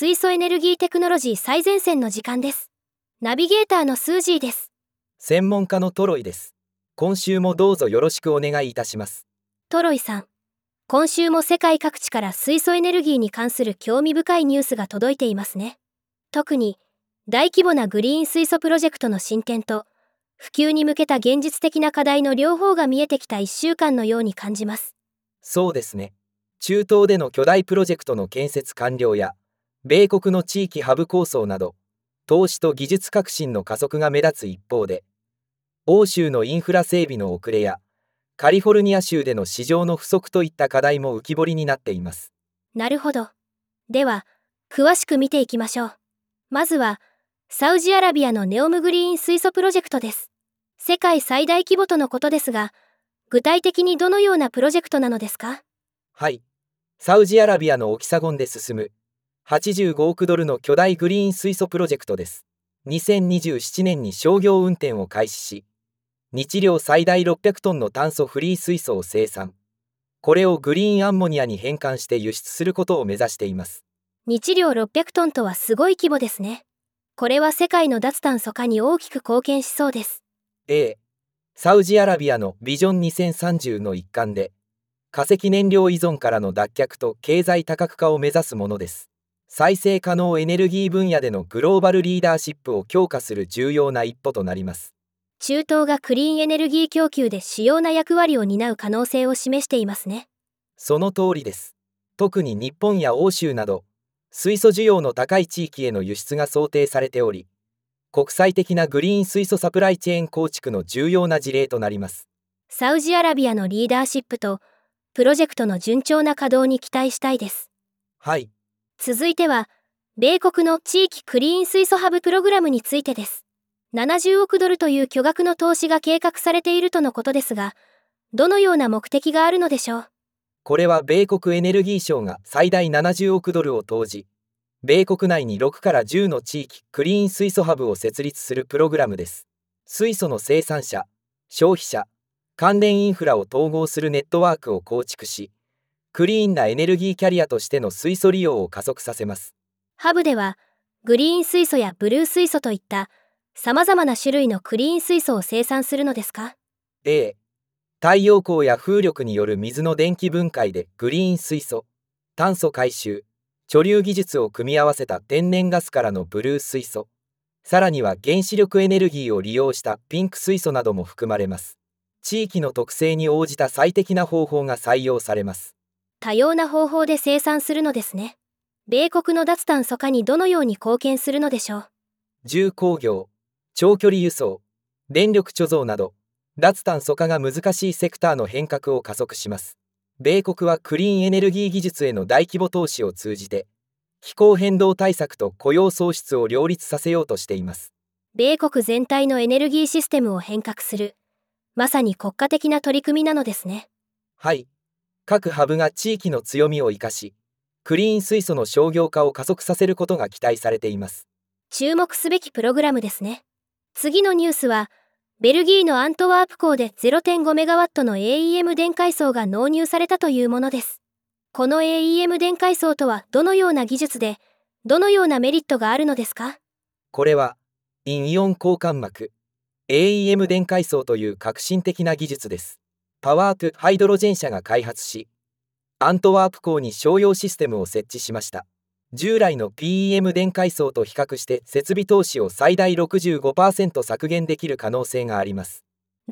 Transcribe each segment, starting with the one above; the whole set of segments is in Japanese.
水素エネルギーテクノロジー最前線の時間です。ナビゲーターのスージーです。 専門家のトロイです。今週もどうぞよろしくお願いいたします。 トロイさん、今週も世界各地から水素エネルギーに関する興味深いニュースが届いていますね。特に大規模なグリーン水素プロジェクトの進展と普及に向けた現実的な課題の両方が見えてきた1週間のように感じます。 そうですね。中東での巨大プロジェクトの建設完了や米国の地域ハブ構想など投資と技術革新の加速が目立つ一方で、欧州のインフラ整備の遅れやカリフォルニア州での市場の不足といった課題も浮き彫りになっています。 なるほど。では詳しく見ていきましょう。まずはサウジアラビアのネオムグリーン水素プロジェクトです。世界最大規模とのことですが、具体的にどのようなプロジェクトなのですか？ はい。サウジアラビアのオキサゴンで進む85億ドルの巨大グリーン水素プロジェクトです。2027年に商業運転を開始し、日量最大600トンの炭素フリー水素を生産。これをグリーンアンモニアに変換して輸出することを目指しています。 日量600トンとはすごい規模ですね。これは世界の脱炭素化に大きく貢献しそうです。 サウジアラビアのビジョン2030の一環で、化石燃料依存からの脱却と経済多角化を目指すものです。再生可能エネルギー分野でのグローバルリーダーシップを強化する重要な一歩となります。 中東がクリーンエネルギー供給で主要な役割を担う可能性を示していますね。 その通りです。特に日本や欧州など、水素需要の高い地域への輸出が想定されており、国際的なグリーン水素サプライチェーン構築の重要な事例となります。 サウジアラビアのリーダーシップとプロジェクトの順調な稼働に期待したいです。 はい。 続いては、米国の地域クリーン水素ハブプログラムについてです。70億ドルという巨額の投資が計画されているとのことですが、どのような目的があるのでしょう？ これは米国エネルギー省が最大70億ドルを投じ、米国内に6から10の地域クリーン水素ハブを設立するプログラムです。水素の生産者、消費者、関連インフラを統合するネットワークを構築し、クリーンなエネルギーキャリアとしての水素利用を加速させます。 ハブでは、グリーン水素やブルー水素といった様々な種類のクリーン水素を生産するのですか？ 太陽光や風力による水の電気分解でグリーン水素、炭素回収、貯留技術を組み合わせた天然ガスからのブルー水素、さらには原子力エネルギーを利用したピンク水素なども含まれます。地域の特性に応じた最適な方法が採用されます。 多様な方法で生産するのですね。米国の脱炭素化にどのように貢献するのでしょう？ 重工業、長距離輸送、電力貯蔵など、脱炭素化が難しいセクターの変革を加速します。米国はクリーンエネルギー技術への大規模投資を通じて、気候変動対策と雇用創出を両立させようとしています。 米国全体のエネルギーシステムを変革する、まさに国家的な取り組みなのですね。 はい。各ハブが地域の強みを生かし、クリーン水素の商業化を加速させることが期待されています。 注目すべきプログラムですね。次のニュースは、ベルギーのアントワープ港で 0.5 メガワットの AEM 電解層が納入されたというものです。この AEM 電解層とはどのような技術で、どのようなメリットがあるのですか？ これは、陰イオン交換膜、AEM 電解層という革新的な技術です。パワートゥハイドロジェン社が開発し、アントワープ港に商用システムを設置しました。従来の PEM 電解層と比較して設備投資を最大 65% 削減できる可能性があります。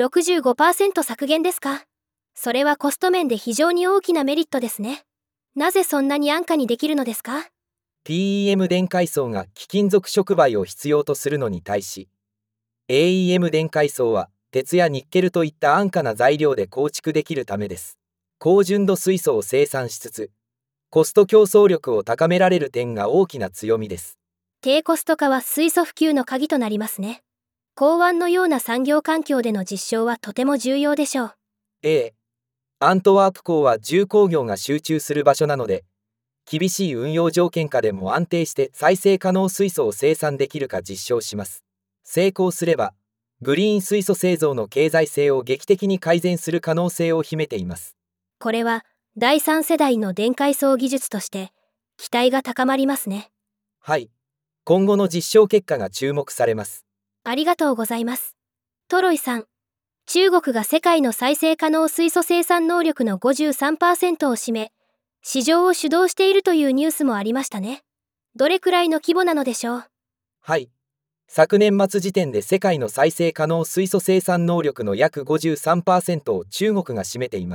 65% 削減ですか？それはコスト面で非常に大きなメリットですね。なぜそんなに安価にできるのですか？ PEM 電解層が貴金属触媒を必要とするのに対し、AEM 電解層は鉄やニッケルといった安価な材料で構築できるためです。高純度水素を生産しつつ、コスト競争力を高められる点が大きな強みです。 低コスト化は水素普及の鍵となりますね。港湾のような産業環境での実証はとても重要でしょう。 アントワープ港は重工業が集中する場所なので、厳しい運用条件下でも安定して再生可能水素を生産できるか実証します。成功すれば、グリーン水素製造の経済性を劇的に改善する可能性を秘めています。 これは第3世代の電解層技術として期待が高まりますね。 はい。今後の実証結果が注目されます。 ありがとうございます。トロイさん、中国が世界の再生可能水素生産能力の 53% を占め、市場を主導しているというニュースもありましたね。どれくらいの規模なのでしょう？ はい。昨年末時点で世界の再生可能水素生産能力の約 53% を中国が占めています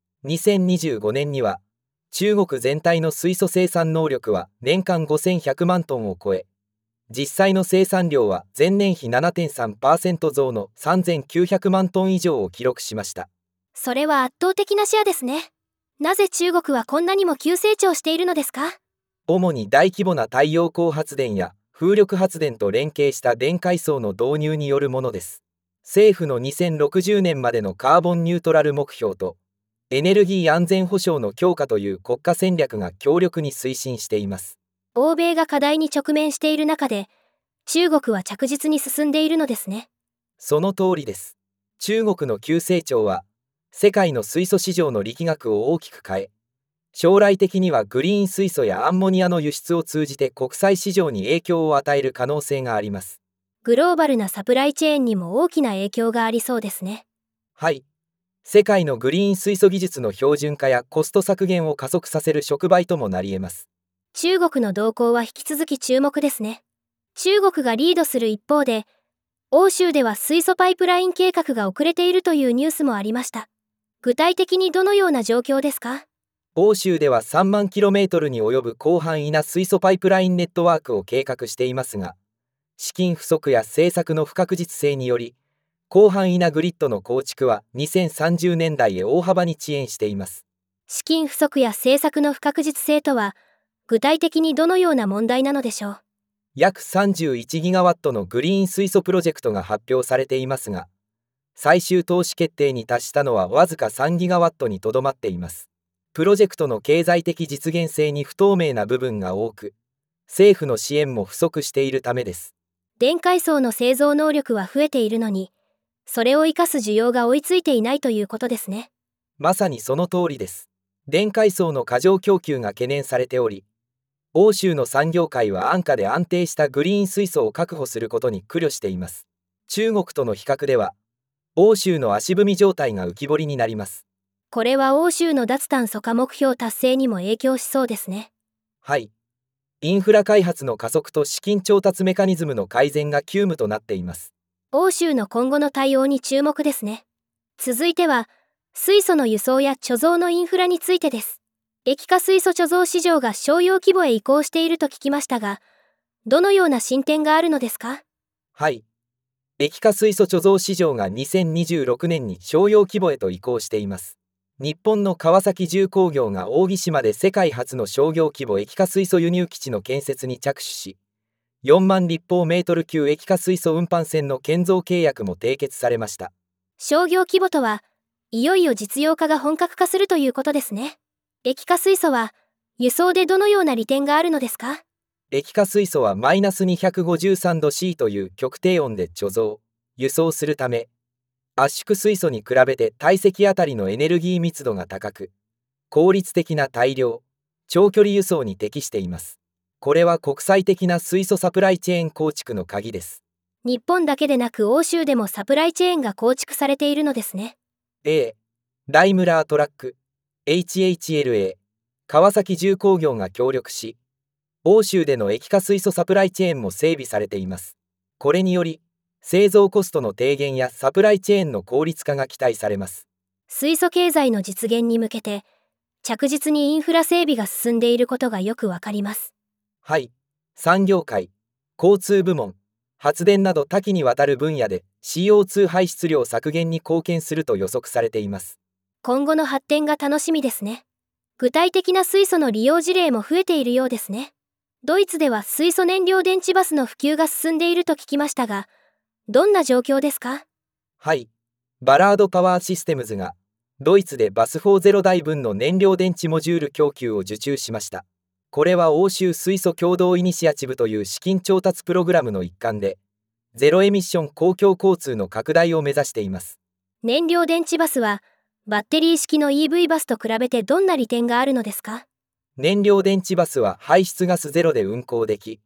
。2025年には、中国全体の水素生産能力は年間5100万トンを超え、実際の生産量は前年比 7.3% 増の3900万トン以上を記録しました。 それは圧倒的なシェアですね。なぜ中国はこんなにも急成長しているのですか？ 主に大規模な太陽光発電や風力発電と連携した電解層の導入によるものです。政府の2060年までのカーボンニュートラル目標とエネルギー安全保障の強化という国家戦略が強力に推進しています。 欧米が課題に直面している中で、中国は着実に進んでいるのですね。 その通りです。中国の急成長は世界の水素市場の力学を大きく変え、将来的にはグリーン水素やアンモニアの輸出を通じて国際市場に影響を与える可能性があります。 グローバルなサプライチェーンにも大きな影響がありそうですね。 はい。世界のグリーン水素技術の標準化やコスト削減を加速させる触媒ともなり得ます。 中国の動向は引き続き注目ですね。中国がリードする一方で、欧州では水素パイプライン計画が遅れているというニュースもありました。具体的にどのような状況ですか？ 欧州では3万 km に及ぶ広範囲な水素パイプラインネットワークを計画していますが、資金不足や政策の不確実性により、広範囲なグリッドの構築は2030年代へ大幅に遅延しています。 資金不足や政策の不確実性とは、具体的にどのような問題なのでしょう？ 約31ギガワットのグリーン水素プロジェクトが発表されていますが、最終投資決定に達したのはわずか3ギガワットにとどまっています。プロジェクトの経済的実現性に不透明な部分が多く、政府の支援も不足しているためです。 電解層の製造能力は増えているのに、それを生かす需要が追いついていないということですね。 まさにその通りです。電解層の過剰供給が懸念されており、欧州の産業界は安価で安定したグリーン水素を確保することに苦慮しています。中国との比較では、欧州の足踏み状態が浮き彫りになります。 これは欧州の脱炭素化目標達成にも影響しそうですね。 はい。インフラ開発の加速と資金調達メカニズムの改善が急務となっています。 欧州の今後の対応に注目ですね。続いては、水素の輸送や貯蔵のインフラについてです。液化水素貯蔵市場が商用規模へ移行していると聞きましたが、どのような進展があるのですか？ はい。液化水素貯蔵市場が2026年に商用規模へと移行しています。日本の川崎重工業が扇島で世界初の商業規模液化水素輸入基地の建設に着手し、4万立方メートル級液化水素運搬船の建造契約も締結されました。 商業規模とは、いよいよ実用化が本格化するということですね。液化水素は、輸送でどのような利点があるのですか？ 液化水素はマイナス253度 C という極低温で貯蔵、輸送するため、圧縮水素に比べて体積あたりのエネルギー密度が高く、効率的な大量、長距離輸送に適しています。これは国際的な水素サプライチェーン構築の鍵です。 日本だけでなく欧州でもサプライチェーンが構築されているのですね。 ダイムラートラック、HHLA、川崎重工業が協力し、欧州での液化水素サプライチェーンも整備されています。これにより、製造コストの低減やサプライチェーンの効率化が期待されます。 水素経済の実現に向けて、着実にインフラ整備が進んでいることがよくわかります。 はい。産業界、交通部門、発電など多岐にわたる分野で CO2 排出量削減に貢献すると予測されています。 今後の発展が楽しみですね。具体的な水素の利用事例も増えているようですね。ドイツでは水素燃料電池バスの普及が進んでいると聞きましたが、どんな状況ですか？ はい。バラードパワーシステムズがドイツでバス4ゼロ台分の燃料電池モジュール供給を受注しました。これは欧州水素共同イニシアチブという資金調達プログラムの一環で、ゼロエミッション公共交通の拡大を目指しています。 燃料電池バスは、バッテリー式の EV バスと比べてどんな利点があるのですか？ 燃料電池バスは排出ガスゼロで運行でき、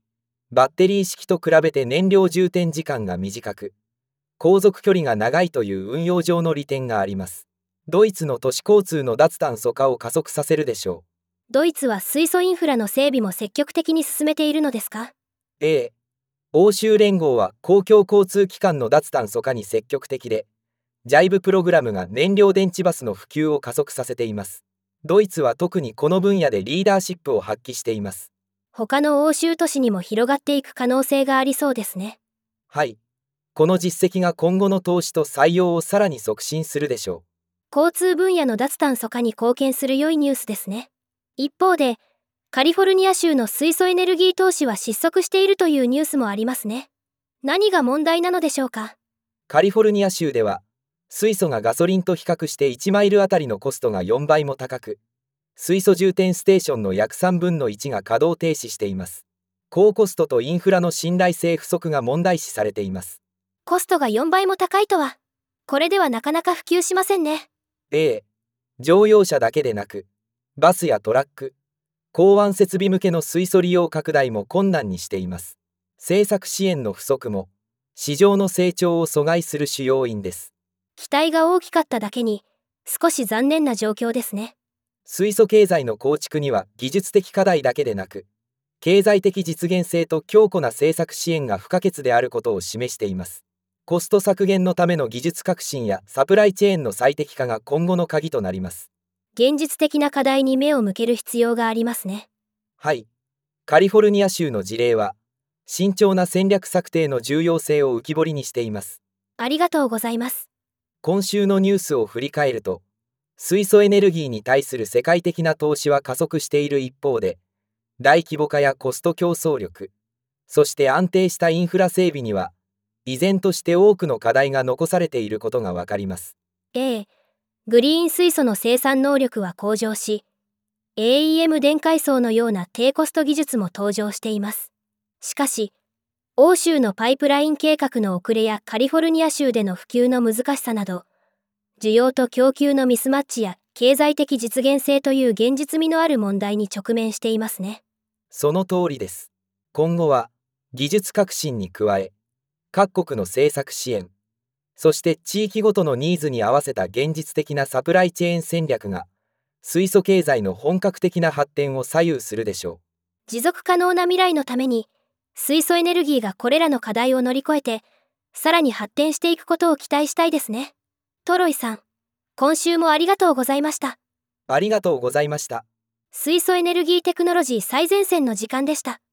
バッテリー式と比べて燃料充填時間が短く、航続距離が長いという運用上の利点があります。ドイツの都市交通の脱炭素化を加速させるでしょう。 ドイツは水素インフラの整備も積極的に進めているのですか？ 欧州連合は公共交通機関の脱炭素化に積極的で、JIVE プログラムが燃料電池バスの普及を加速させています。ドイツは特にこの分野でリーダーシップを発揮しています。 他の欧州都市にも広がっていく可能性がありそうですね。 はい。この実績が今後の投資と採用をさらに促進するでしょう。交通分野の脱炭素化に貢献する良いニュースですね。一方で、カリフォルニア州の水素エネルギー投資は失速しているというニュースもありますね。何が問題なのでしょうか？ カリフォルニア州では、水素がガソリンと比較して1マイルあたりのコストが4倍も高く、水素充填ステーションの約3分の1が稼働停止しています。高コストとインフラの信頼性不足が問題視されています。 コストが4倍も高いとは、これではなかなか普及しませんね。 乗用車だけでなく、バスやトラック、港湾設備向けの水素利用拡大も困難にしています。政策支援の不足も、市場の成長を阻害する主要因です。 期待が大きかっただけに、少し残念な状況ですね。 水素経済の構築には技術的課題だけでなく、経済的実現性と強固な政策支援が不可欠であることを示しています。コスト削減のための技術革新やサプライチェーンの最適化が今後の鍵となります。 現実的な課題に目を向ける必要がありますね。 はい。カリフォルニア州の事例は、慎重な戦略策定の重要性を浮き彫りにしています。 ありがとうございます。 今週のニュースを振り返ると、水素エネルギーに対する世界的な投資は加速している一方で、大規模化やコスト競争力、そして安定したインフラ整備には、依然として多くの課題が残されていることがわかります。 グリーン水素の生産能力は向上し、AEM 電解層のような低コスト技術も登場しています。しかし、欧州のパイプライン計画の遅れやカリフォルニア州での普及の難しさなど、需要と供給のミスマッチや経済的実現性という現実味のある問題に直面していますね。 その通りです。今後は技術革新に加え、各国の政策支援、そして地域ごとのニーズに合わせた現実的なサプライチェーン戦略が、水素経済の本格的な発展を左右するでしょう。 持続可能な未来のために、水素エネルギーがこれらの課題を乗り越えて、さらに発展していくことを期待したいですね。トロイさん、今週もありがとうございました。 ありがとうございました。 水素エネルギーテクノロジー最前線の時間でした。